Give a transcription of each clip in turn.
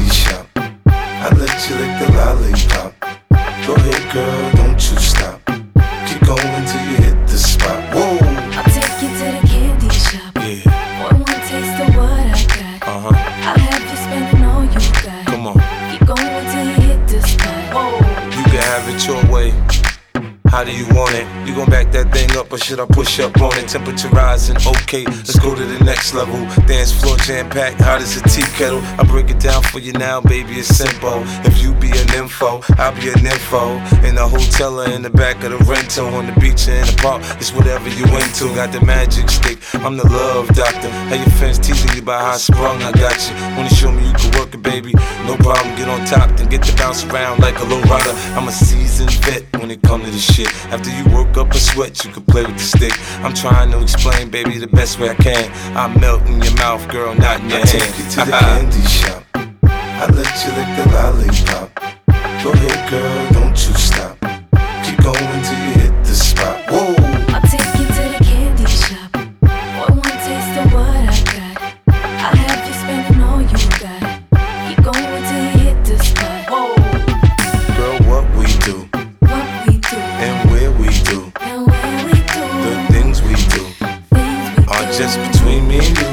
candy shop. I let you lick the lollipop. Go ahead, girl, don't you stop. Keep going till you hit the spot. Whoa. I'll take you to the candy shop. Yeah. Boy, one taste of what I got. I'll have you spending all you got. Come on. Keep going till you hit the spot. Whoa. You can have it your way. How do you want it? You gon' back that thing up or should I push up on it? Temperature rising, okay, let's go to the next level. Dance floor jam-packed, hot as a tea kettle. I break it down for you now, baby, it's simple. If you be an info, I'll be an info. In the hotel or in the back of the rental, on the beach or in the park, it's whatever you into. Got the magic stick, I'm the love doctor. How your fans teasing you about how I sprung, I got you. Wanna show me you can work it, baby? No problem, get on top, then get to bounce around like a low rider. I'm a seasoned vet when it come to this shit. After you work up a sweat, you can play with the stick. I'm trying to explain, baby, the best way I can. I melt in your mouth, girl, not in your hand. I take you to the candy shop. I let you lick the lollipop. Go ahead, girl, don't you stop. Keep going till you hit the spot. Whoa. I'll take you to the candy shop. Boy, one taste of what I got. I'll have you spending all you got. Keep going till you hit the spot. Whoa. Girl, what we do, What we do, and where we do, and where we do, the things we do things we are do. just between me and you,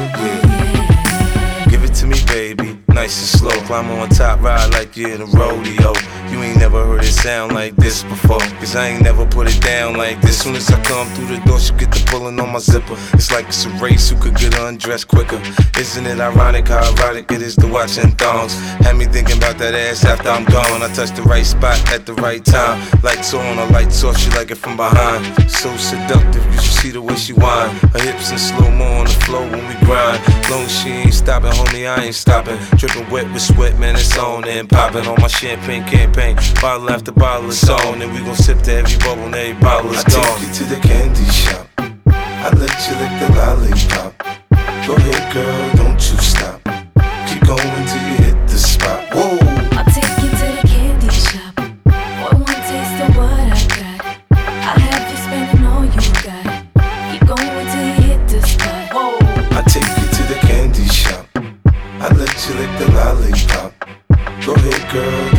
yeah. Give it to me, baby, nice and slow. Climb on top, ride like you're in a rodeo. You ain't never heard it sound like this before, cause I ain't never put it down like this. Soon as I come through the door, she get the pulling on my zipper. It's like it's a race, who could get undressed quicker. Isn't it ironic how erotic it is to watching thongs? Had me thinking about that ass after I'm gone. I touch the right spot at the right time. Lights on, or lights off, she like it from behind. So seductive, you should see the way she whine. Her hips in slow-mo on the floor when we grind. Long as she ain't stopping, homie, I ain't stopping. Dripping wet with sweat, man, it's on and popping on my champagne campaign. Bottle after bottle is on, and we gon' sip to every bubble and every bottle is gone. I take you to the candy shop. I let you lick the lollipop. Go ahead, girl, don't you stop. Keep going till you hit the spot. Whoa. I'll take you to the candy shop. Boy, one taste of what I got. I'll have you spending all you got. Keep going till you hit the spot. Whoa. I take you to the candy shop. I let you lick the lollipop. Go ahead, girl,